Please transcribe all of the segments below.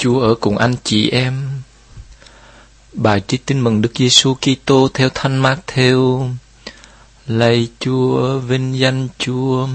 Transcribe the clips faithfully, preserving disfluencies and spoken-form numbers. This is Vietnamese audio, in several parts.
Chúa ở cùng anh chị em. Bài trích tin mừng Đức Giêsu Kitô theo Thánh Mác-thêu. Lạy Chúa, vinh danh Chúa.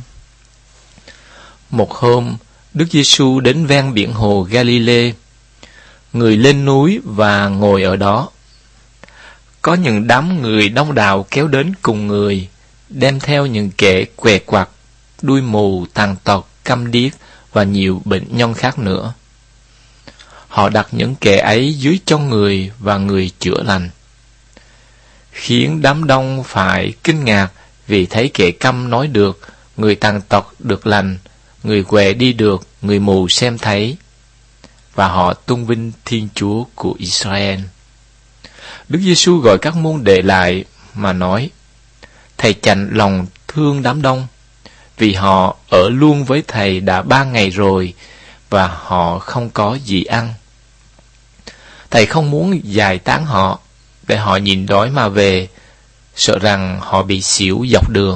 Một hôm, Đức Giêsu đến ven biển hồ Ga-li-lê. Người lên núi và ngồi ở đó. Có những đám người đông đảo kéo đến cùng người, đem theo những kẻ què quặt, đuôi mù, tàn tật, câm điếc và nhiều bệnh nhân khác nữa. Họ đặt những kẻ ấy dưới chân người và người chữa lành, khiến đám đông phải kinh ngạc vì thấy kẻ câm nói được, người tàn tật được lành, người què đi được, người mù xem thấy, và họ tôn vinh Thiên Chúa của Israel. Đức Giêsu gọi các môn đệ lại mà nói: Thầy chạnh lòng thương đám đông, vì họ ở luôn với Thầy đã ba ngày rồi và họ không có gì ăn. Thầy không muốn giải tán họ để họ nhìn đói mà về, sợ rằng họ bị xỉu dọc đường.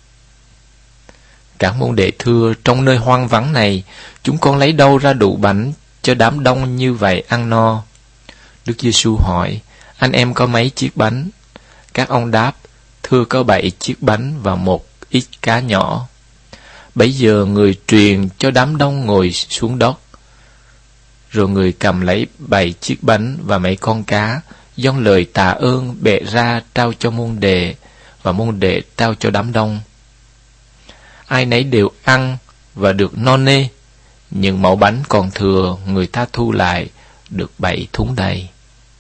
Các môn đệ thưa: Trong nơi hoang vắng này, chúng con lấy đâu ra đủ bánh cho đám đông như vậy ăn no? Đức Giêsu hỏi: Anh em có mấy chiếc bánh? Các ông đáp: Thưa, có bảy chiếc bánh và một ít cá nhỏ. Bấy giờ người truyền cho đám đông ngồi xuống đất. Rồi người cầm lấy bảy chiếc bánh và mấy con cá, dâng lời tạ ơn bệ ra trao cho môn đệ, và môn đệ trao cho đám đông. Ai nấy đều ăn và được no nê. Những mẩu bánh còn thừa người ta thu lại được bảy thúng đầy.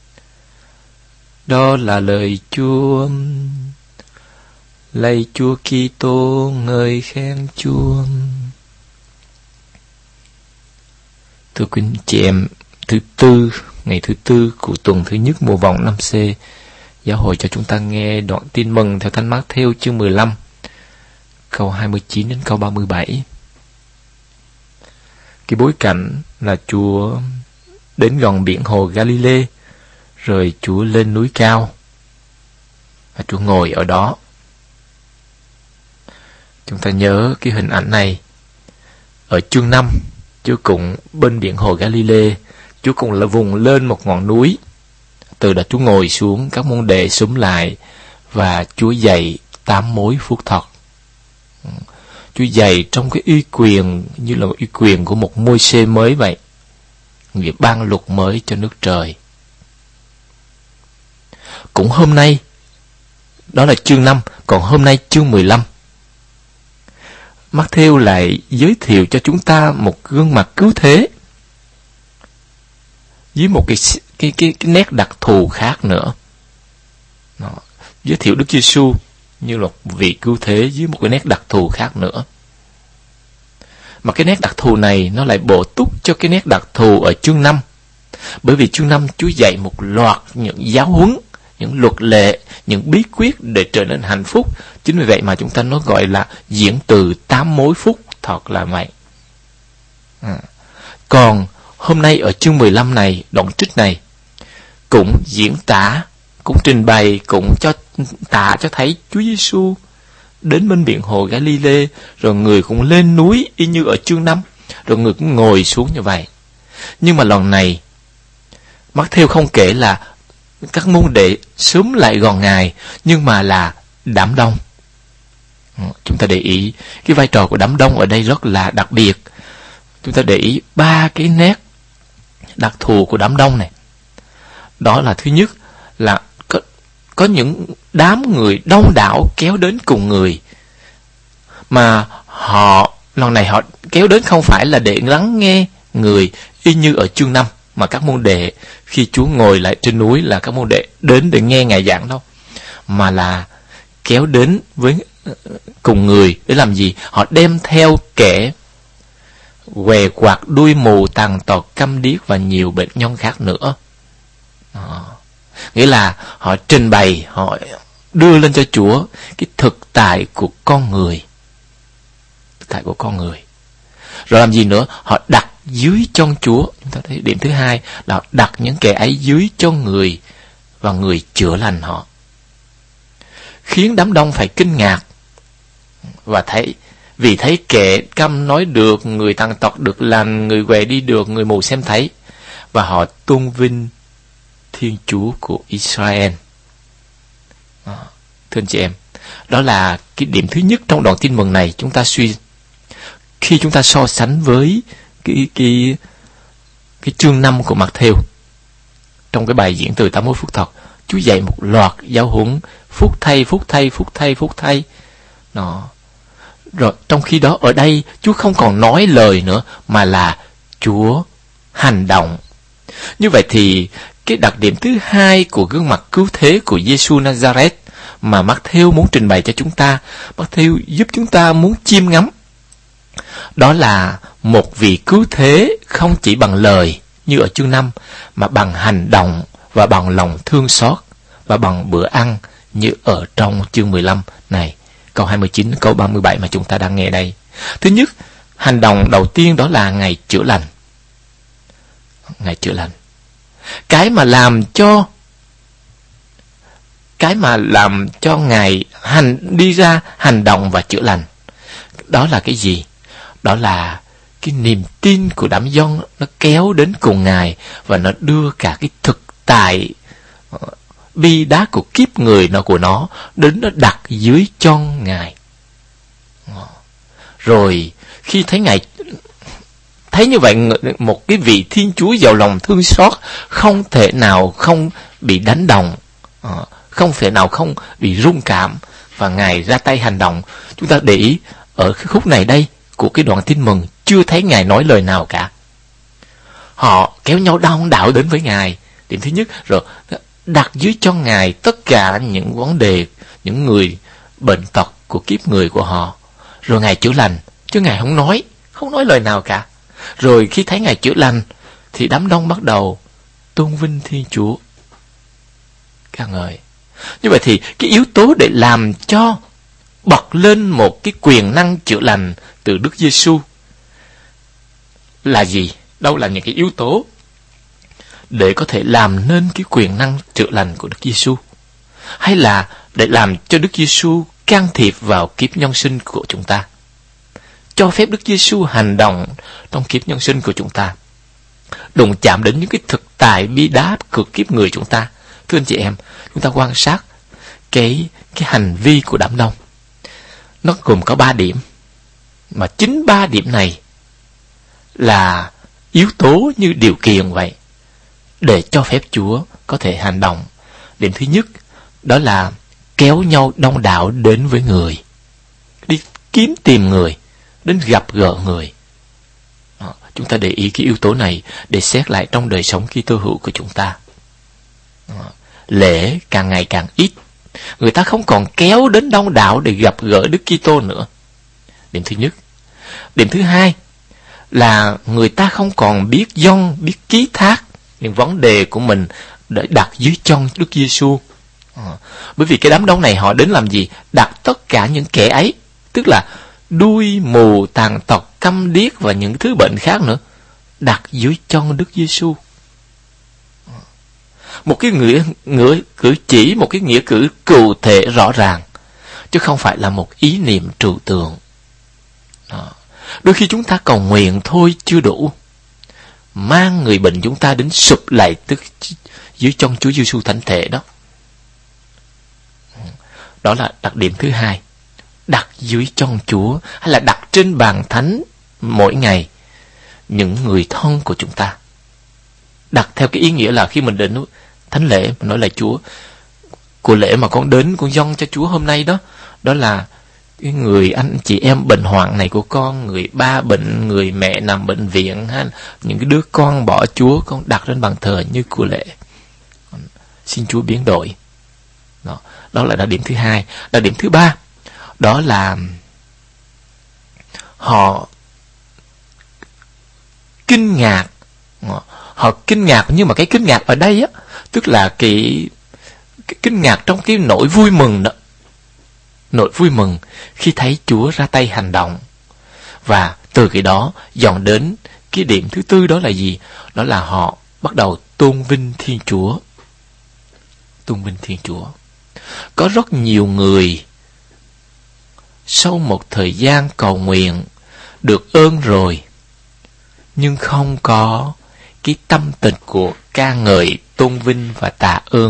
Đó là lời Chúa. Lạy Chúa Kitô, ngợi khen Chúa. Thưa quý chị em, thứ tư, ngày thứ tư của tuần thứ nhất mùa vọng năm C, giáo hội cho chúng ta nghe đoạn tin mừng theo Thánh Mác-thêu chương mười lăm, câu hai mươi chín đến câu ba mươi bảy. Cái bối cảnh là Chúa đến gần biển hồ Ga-li-lê, rồi Chúa lên núi cao, và Chúa ngồi ở đó. Chúng ta nhớ cái hình ảnh này. Ở chương năm, Chúa cũng bên biển hồ Ga-li-lê, Chúa cũng là vùng lên một ngọn núi. Từ đó Chúa ngồi xuống, các môn đệ xúm lại, và Chúa dạy tám mối phúc thật. Chúa dạy trong cái uy quyền như là uy quyền của một Môi-se mới vậy, người ban luật mới cho nước trời. Cũng hôm nay, đó là chương năm, còn hôm nay chương mười lăm, Mác-thêu lại giới thiệu cho chúng ta một gương mặt cứu thế với một cái cái cái, cái nét đặc thù khác nữa. Đó, giới thiệu Đức Giêsu như là vị cứu thế với một cái nét đặc thù khác nữa. Mà cái nét đặc thù này nó lại bổ túc cho cái nét đặc thù ở chương năm. Bởi vì chương năm Chúa dạy một loạt những giáo huấn, những luật lệ, những bí quyết để trở nên hạnh phúc. Chính vì vậy mà chúng ta nói gọi là diễn từ tám mối phúc thật là vậy. À. Còn hôm nay ở chương mười lăm này, đoạn trích này, cũng diễn tả, cũng trình bày, cũng cho tả cho thấy Chúa Giêsu đến bên biển hồ Ga-li-lê, rồi người cũng lên núi y như ở chương năm, rồi người cũng ngồi xuống như vậy. Nhưng mà lần này, Mác-thêu không kể là các môn đệ xúm lại gần Ngài, nhưng mà là đám đông. Chúng ta để ý cái vai trò của đám đông ở đây rất là đặc biệt. Chúng ta để ý ba cái nét đặc thù của đám đông này. Đó là thứ nhất là có, có những đám người đông đảo kéo đến cùng người, mà họ lần này họ kéo đến không phải là để lắng nghe người y như ở chương năm, mà các môn đệ khi Chúa ngồi lại trên núi là các môn đệ đến để nghe Ngài giảng đâu, mà là kéo đến với cùng người để làm gì? Họ đem theo kẻ què quặt, đuôi mù, tàn tật, câm điếc và nhiều bệnh nhân khác nữa. Đó. Nghĩa là họ trình bày, họ đưa lên cho Chúa cái thực tại của con người, thực tại của con người. Rồi làm gì nữa? Họ đặt dưới chân Chúa. Chúng ta thấy điểm thứ hai là họ đặt những kẻ ấy dưới chân người và người chữa lành họ, khiến đám đông phải kinh ngạc và thấy, vì thấy kẻ câm nói được, người tàn tật được lành, người què đi được, người mù xem thấy. và họ tôn vinh Thiên Chúa của Israel. À, thưa anh chị em, đó là cái điểm thứ nhất trong đoạn tin mừng này. Chúng ta suy khi chúng ta so sánh với cái cái cái chương năm của Mạc-thêu, trong cái bài diễn từ tám mươi mốt phút thật, Chúa dạy một loạt giáo huấn phúc thay, phúc thay, phúc thay, phúc thay. Nó rồi trong khi đó ở đây Chúa không còn nói lời nữa, mà là Chúa hành động. Như vậy thì cái đặc điểm thứ hai của gương mặt cứu thế của Giê-xu Nazareth mà Mác-thêu muốn trình bày cho chúng ta, Mác-thêu giúp chúng ta muốn chiêm ngắm, đó là một vị cứu thế không chỉ bằng lời như ở chương năm, mà bằng hành động và bằng lòng thương xót và bằng bữa ăn như ở trong chương mười lăm này, câu hai mươi chín, câu ba mươi bảy mà chúng ta đang nghe đây. Thứ nhất, hành động đầu tiên đó là Ngài chữa lành. Ngài chữa lành. Cái mà làm cho Cái mà làm cho Ngài hành đi ra hành động và chữa lành, đó là cái gì? Đó là cái niềm tin của đám dân, nó kéo đến cùng Ngài và nó đưa cả cái thực tại bi đát của kiếp người nó của nó đến nó đặt dưới chân Ngài. Rồi khi thấy Ngài thấy như vậy, một cái vị Thiên Chúa giàu lòng thương xót không thể nào không bị đánh động, không thể nào không bị rung cảm, và Ngài ra tay hành động. Chúng ta để ý ở cái khúc này đây của cái đoạn tin mừng, chưa thấy Ngài nói lời nào cả. Họ kéo nhau đon đảo đến với Ngài, điểm thứ nhất, rồi đặt dưới chân Ngài tất cả những vấn đề, những người bệnh tật của kiếp người của họ, rồi Ngài chữa lành, chứ Ngài không nói, không nói lời nào cả. Rồi khi thấy Ngài chữa lành thì đám đông bắt đầu tôn vinh Thiên Chúa, ca ngợi. Như vậy thì cái yếu tố để làm cho bật lên một cái quyền năng chữa lành từ Đức Giê-xu là gì? Đâu là những cái yếu tố để có thể làm nên cái quyền năng chữa lành của Đức Giê-xu? Hay là để làm cho Đức Giê-xu can thiệp vào kiếp nhân sinh của chúng ta, cho phép Đức Giê-xu hành động trong kiếp nhân sinh của chúng ta, đụng chạm đến những cái thực tại bi đát của kiếp người chúng ta? Thưa anh chị em, chúng ta quan sát cái cái hành vi của đám đông, nó gồm có ba điểm, mà chính ba điểm này là yếu tố như điều kiện vậy để cho phép Chúa có thể hành động. Điểm thứ nhất đó là kéo nhau đông đảo đến với người, đi kiếm tìm người, đến gặp gỡ người. Đó, chúng ta để ý cái yếu tố này để xét lại trong đời sống Kitô hữu của chúng ta. Đó, lễ càng ngày càng ít, người ta không còn kéo đến đông đảo để gặp gỡ Đức Kitô nữa. Điểm thứ nhất. Điểm thứ hai là người ta không còn biết dâng, biết ký thác những vấn đề của mình để đặt dưới chân Đức Giê-xu. À, bởi vì cái đám đông này họ đến làm gì? Đặt tất cả những kẻ ấy, tức là đuôi, mù, tàn tật, câm điếc và những thứ bệnh khác nữa, đặt dưới chân Đức Giê-xu. Một cái nghĩa, nghĩa cử chỉ, một cái nghĩa cử cụ thể rõ ràng, chứ không phải là một ý niệm trừu tượng. Đó. Đôi khi chúng ta cầu nguyện thôi chưa đủ, mang người bệnh chúng ta đến sụp lại tức dưới chân Chúa Giêsu thánh thể đó. Đó là đặc điểm thứ hai, đặt dưới chân Chúa, hay là đặt trên bàn thánh mỗi ngày những người thân của chúng ta. Đặt theo cái ý nghĩa là khi mình đến thánh lễ, mình nói là Chúa, của lễ mà con đến con dâng cho Chúa hôm nay đó, đó là cái người anh chị em bệnh hoạn này của con, người ba bệnh, người mẹ nằm bệnh viện, ha, những cái đứa con bỏ Chúa, con đặt trên bàn thờ như của lễ. Xin Chúa biến đổi. Đó, đó là đặc điểm thứ hai. Đặc điểm thứ ba, đó là họ kinh ngạc. Họ kinh ngạc, nhưng mà cái kinh ngạc ở đây á, tức là cái, cái kinh ngạc trong cái nỗi vui mừng đó. Nỗi vui mừng khi thấy Chúa ra tay hành động. Và từ cái đó dọn đến cái điểm thứ tư, đó là gì? Đó là họ bắt đầu tôn vinh Thiên Chúa. Tôn vinh Thiên Chúa. Có rất nhiều người sau một thời gian cầu nguyện được ơn rồi, nhưng không có cái tâm tình của ca ngợi, tôn vinh và tạ ơn.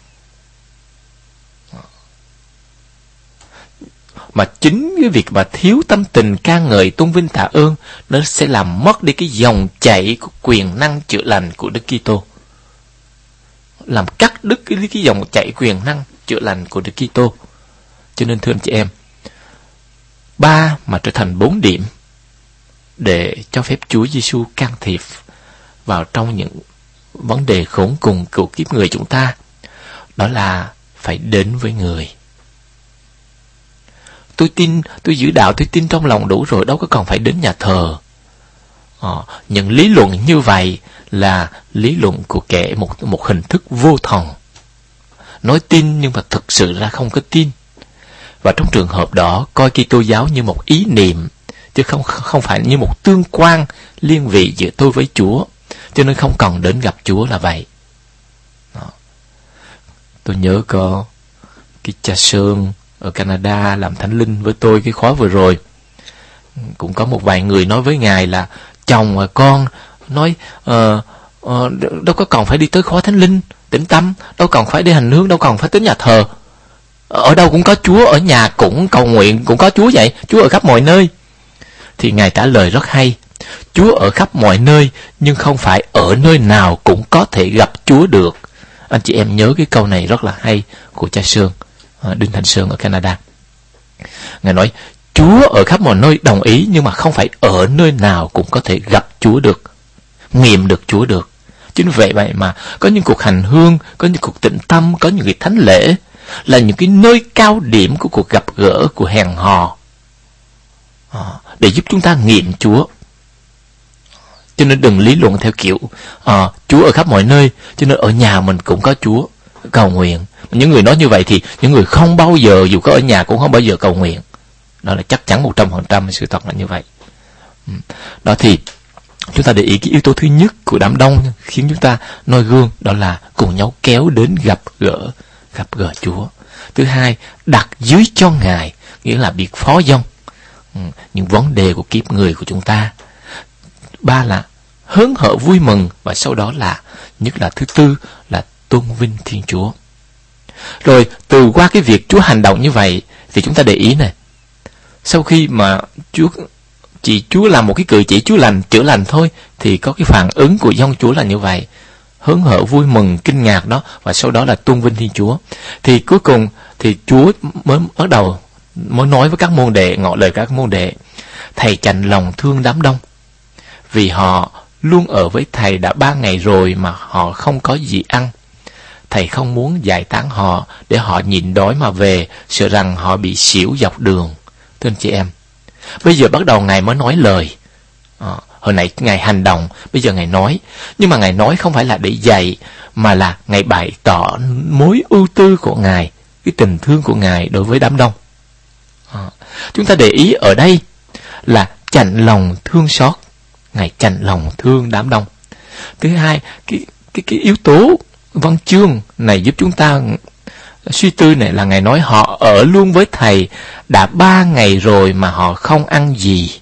Mà chính cái việc mà thiếu tâm tình ca ngợi, tôn vinh, tạ ơn, nó sẽ làm mất đi cái dòng chảy của quyền năng chữa lành của Đức Kitô, làm cắt đứt cái, cái dòng chảy quyền năng chữa lành của Đức Kitô. Cho nên thưa anh chị em, ba mà trở thành bốn điểm để cho phép Chúa Giêsu can thiệp vào trong những vấn đề khốn cùng của kiếp người chúng ta, đó là phải đến với người. Tôi tin, tôi giữ đạo, tôi tin trong lòng đủ rồi, đâu có còn phải đến nhà thờ. Ờ, những lý luận như vậy là lý luận của kẻ một một hình thức vô thần, nói tin nhưng mà thực sự ra không có tin. Và trong trường hợp đó, coi Kitô giáo như một ý niệm, chứ không không phải như một tương quan liên vị giữa tôi với Chúa, cho nên không cần đến gặp Chúa là vậy. Đó. Tôi nhớ có cái cha Sơn ở Canada làm thánh linh với tôi cái khóa vừa rồi, cũng có một vài người nói với ngài là chồng và con nói uh, uh, đâu có còn phải đi tới khóa thánh linh tĩnh tâm, đâu còn phải đi hành hương, đâu còn phải tới nhà thờ, ở đâu cũng có Chúa, ở nhà cũng cầu nguyện cũng có Chúa vậy, Chúa ở khắp mọi nơi. Thì ngài trả lời rất hay: Chúa ở khắp mọi nơi, nhưng không phải ở nơi nào cũng có thể gặp Chúa được. Anh chị em nhớ cái câu này rất là hay của cha Sơn, Đinh Thành Sơn ở Canada. Ngài nói Chúa ở khắp mọi nơi, đồng ý, nhưng mà không phải ở nơi nào cũng có thể gặp Chúa được, nghiệm được Chúa được. Chính vì vậy mà có những cuộc hành hương, có những cuộc tĩnh tâm, có những cái thánh lễ là những cái nơi cao điểm của cuộc gặp gỡ, của hẹn hò, để giúp chúng ta nghiệm Chúa. Cho nên đừng lý luận theo kiểu à, Chúa ở khắp mọi nơi, cho nên ở nhà mình cũng có Chúa cầu nguyện. Những người nói như vậy thì những người không bao giờ, dù có ở nhà cũng không bao giờ cầu nguyện. Đó là chắc chắn một trăm phần trăm sự thật là như vậy. Đó thì chúng ta để ý cái yếu tố thứ nhất của đám đông khiến chúng ta noi gương, đó là cùng nhau kéo đến gặp gỡ, gặp gỡ Chúa. Thứ hai, đặt dưới cho Ngài, nghĩa là biết phó dâng những vấn đề của kiếp người của chúng ta. Ba là hớn hở vui mừng, và sau đó là, nhất là thứ tư là tôn vinh Thiên Chúa. Rồi từ qua cái việc Chúa hành động như vậy thì chúng ta để ý này, sau khi mà Chúa chỉ Chúa làm một cái cử chỉ Chúa lành, chữa lành thôi, thì có cái phản ứng của dân Chúa là như vậy, hớn hở vui mừng kinh ngạc đó, và sau đó là tôn vinh Thiên Chúa. Thì cuối cùng thì Chúa mới bắt đầu mới nói với các môn đệ, ngỏ lời các môn đệ: Thầy chạnh lòng thương đám đông, vì họ luôn ở với Thầy đã ba ngày rồi mà họ không có gì ăn. Thầy không muốn giải tán họ để họ nhịn đói mà về, sợ rằng họ bị xỉu dọc đường. Thưa anh chị em, bây giờ bắt đầu Ngài mới nói lời. À, hồi nãy Ngài hành động, bây giờ Ngài nói. Nhưng mà Ngài nói không phải là để dạy, mà là Ngài bày tỏ mối ưu tư của Ngài, cái tình thương của Ngài đối với đám đông. À, chúng ta để ý ở đây là chạnh lòng thương xót. Ngài chạnh lòng thương đám đông. Thứ hai, cái cái cái yếu tố văn chương này giúp chúng ta suy tư này là Ngài nói họ ở luôn với Thầy đã ba ngày rồi mà họ không ăn gì,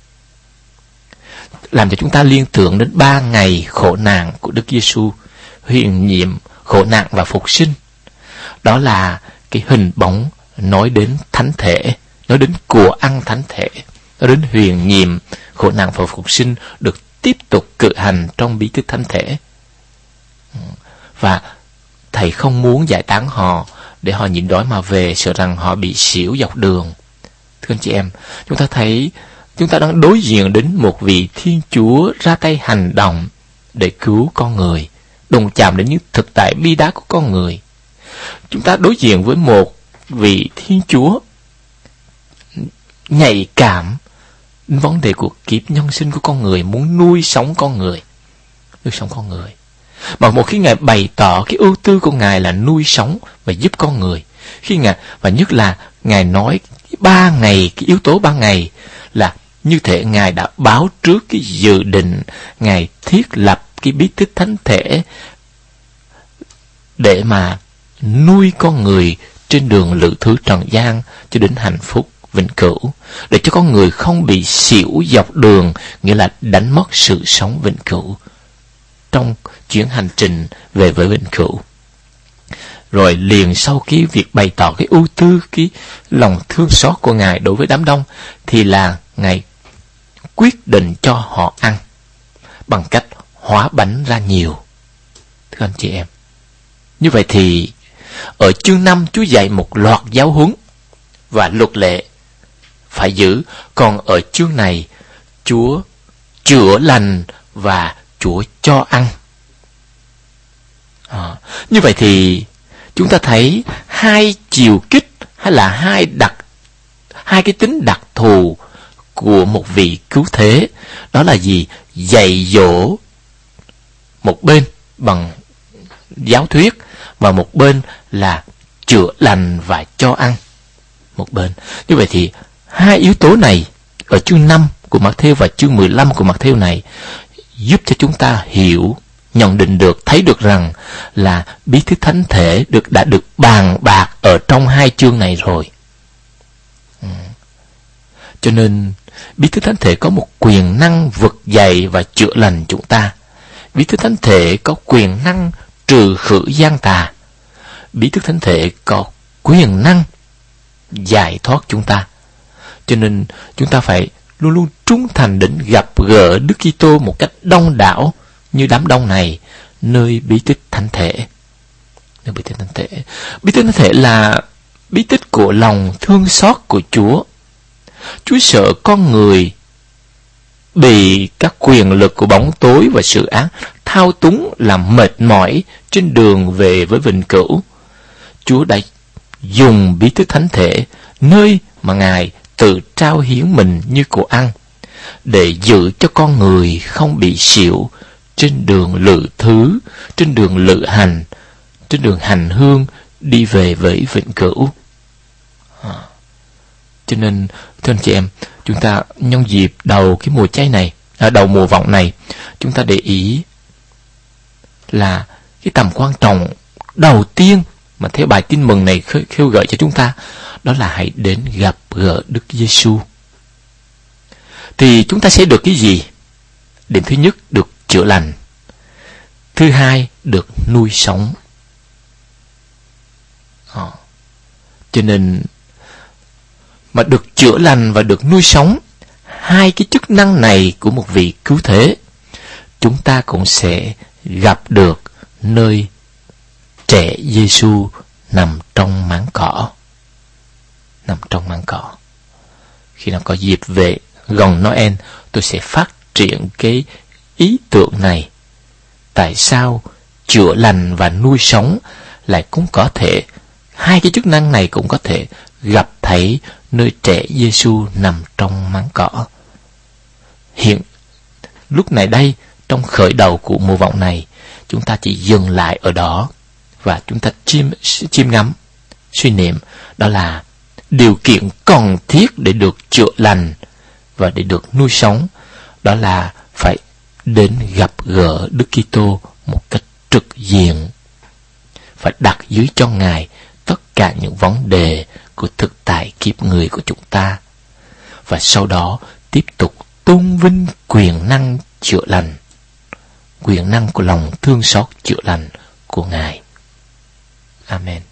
làm cho chúng ta liên tưởng đến ba ngày khổ nạn của Đức Giêsu, huyền nhiệm, khổ nạn và phục sinh. Đó là cái hình bóng nói đến thánh thể, nói đến của ăn thánh thể, nói đến huyền nhiệm, khổ nạn và phục sinh được tiếp tục cử hành trong bí tích thánh thể. Và Thầy không muốn giải tán họ để họ nhịn đói mà về, sợ rằng họ bị xỉu dọc đường. Thưa anh chị em, chúng ta thấy chúng ta đang đối diện đến một vị Thiên Chúa ra tay hành động để cứu con người, đụng chạm đến những thực tại bi đát của con người. Chúng ta đối diện với một vị Thiên Chúa nhạy cảm đến vấn đề của kiếp nhân sinh của con người, muốn nuôi sống con người, nuôi sống con người. Mà một khi Ngài bày tỏ cái ưu tư của Ngài là nuôi sống và giúp con người, khi Ngài, và nhất là Ngài nói ba ngày, cái yếu tố ba ngày là như thể Ngài đã báo trước cái dự định Ngài thiết lập cái bí tích thánh thể để mà nuôi con người trên đường lữ thứ trần gian cho đến hạnh phúc vĩnh cửu, để cho con người không bị xỉu dọc đường, nghĩa là đánh mất sự sống vĩnh cửu. trong chuyến hành trình về với vĩnh cửu. Rồi liền sau cái việc bày tỏ cái ưu tư, cái lòng thương xót của Ngài đối với đám đông, thì là Ngài quyết định cho họ ăn bằng cách hóa bánh ra nhiều. Thưa anh chị em, như vậy thì ở chương năm Chúa dạy một loạt giáo huấn và luật lệ phải giữ, còn ở chương này Chúa chữa lành và Chúa cho ăn. À, như vậy thì chúng ta thấy hai chiều kích hay là hai đặc hai cái tính đặc thù của một vị cứu thế. Đó là gì? Dạy dỗ một bên bằng giáo thuyết, và một bên là chữa lành và cho ăn một bên. Như vậy thì hai yếu tố này ở chương năm của Mác-thêu và chương mười lăm của Mác-thêu này giúp cho chúng ta hiểu, nhận định được, thấy được rằng là bí tích thánh thể được đã được bàn bạc ở trong hai chương này rồi. Ừ. Cho nên bí tích thánh thể có một quyền năng vực dậy và chữa lành chúng ta. Bí tích thánh thể có quyền năng trừ khử gian tà. Bí tích thánh thể có quyền năng giải thoát chúng ta. Cho nên chúng ta phải luôn luôn trung thành đến gặp gỡ Đức Kitô một cách đông đảo như đám đông này nơi bí tích thánh thể. Nơi bí tích thánh thể. Bí tích thánh thể là bí tích của lòng thương xót của Chúa. Chúa sợ con người bị các quyền lực của bóng tối và sự ác thao túng làm mệt mỏi trên đường về với vĩnh cửu. Chúa đã dùng bí tích thánh thể, nơi mà Ngài tự trao hiến mình như của ăn, để giữ cho con người không bị xỉu trên đường lự thứ, trên đường lự hành, trên đường hành hương đi về với vĩnh cửu. À. Cho nên thưa anh chị em, chúng ta nhân dịp đầu cái mùa cháy này, à, đầu mùa vọng này, chúng ta để ý là cái tầm quan trọng đầu tiên mà theo bài tin mừng này kêu gọi cho chúng ta, đó là hãy đến gặp gỡ Đức Giêsu. Thì chúng ta sẽ được cái gì? Điểm thứ nhất, được chữa lành. Thứ hai, được nuôi sống. À. Cho nên mà được chữa lành và được nuôi sống, hai cái chức năng này của một vị cứu thế, chúng ta cũng sẽ gặp được nơi trẻ Giêsu nằm trong máng cỏ. Nằm trong máng cỏ. Khi nào có dịp về gần Noel, tôi sẽ phát triển cái ý tưởng này. Tại sao chữa lành và nuôi sống lại cũng có thể, hai cái chức năng này cũng có thể gặp thấy nơi trẻ Giêsu nằm trong máng cỏ. Hiện lúc này đây, trong khởi đầu của mùa vọng này, chúng ta chỉ dừng lại ở đó và chúng ta chiêm, chiêm ngắm, suy niệm, đó là điều kiện cần thiết để được chữa lành và để được nuôi sống, đó là phải đến gặp gỡ Đức Kitô một cách trực diện, phải đặt dưới cho Ngài tất cả những vấn đề của thực tại kiếp người của chúng ta, và sau đó tiếp tục tôn vinh quyền năng chữa lành, quyền năng của lòng thương xót chữa lành của Ngài. Amen.